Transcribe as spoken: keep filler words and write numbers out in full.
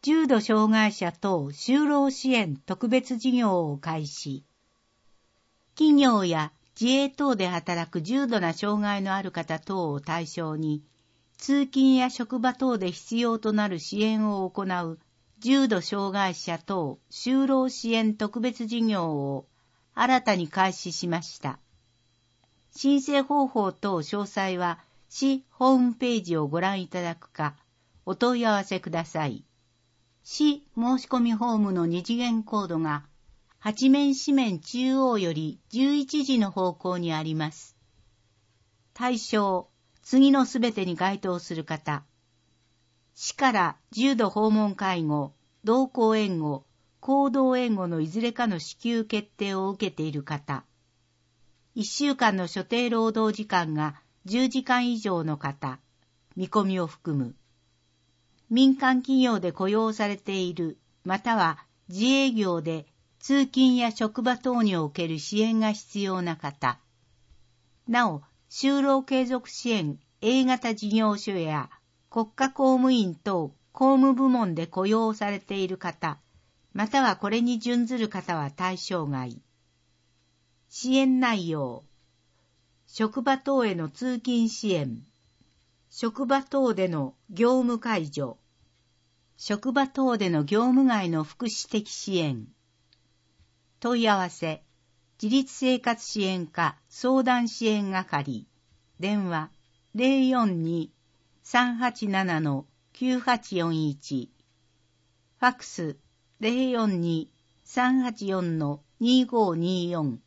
重度障害者等就労支援特別事業を開始。企業や自営等で働く重度な障害のある方等を対象に、通勤や職場等で必要となる支援を行う重度障害者等就労支援特別事業を新たに開始しました。申請方法等詳細は市ホームページをご覧いただくか、お問い合わせください。市申し込みフォームの二次元コードが八面四面中央よりじゅういちじの方向にあります。対象、次のすべてに該当する方。市から重度訪問介護、同行援護、行動援護のいずれかの支給決定を受けている方。いっしゅうかんの所定労働時間がじゅうじかん以上の方、見込みを含む。民間企業で雇用されている、または自営業で通勤や職場等における支援が必要な方。なお、就労継続支援 A 型事業所や国家公務員等公務部門で雇用されている方、またはこれに準ずる方は対象外。支援内容。職場等への通勤支援。職場等での業務介助。職場等での業務外の福祉的支援。問い合わせ。自立生活支援課相談支援係。電話 ゼロよんに さんはちなな きゅうはちよんいち。ファックス ゼロよんに さんはちよん にごによん。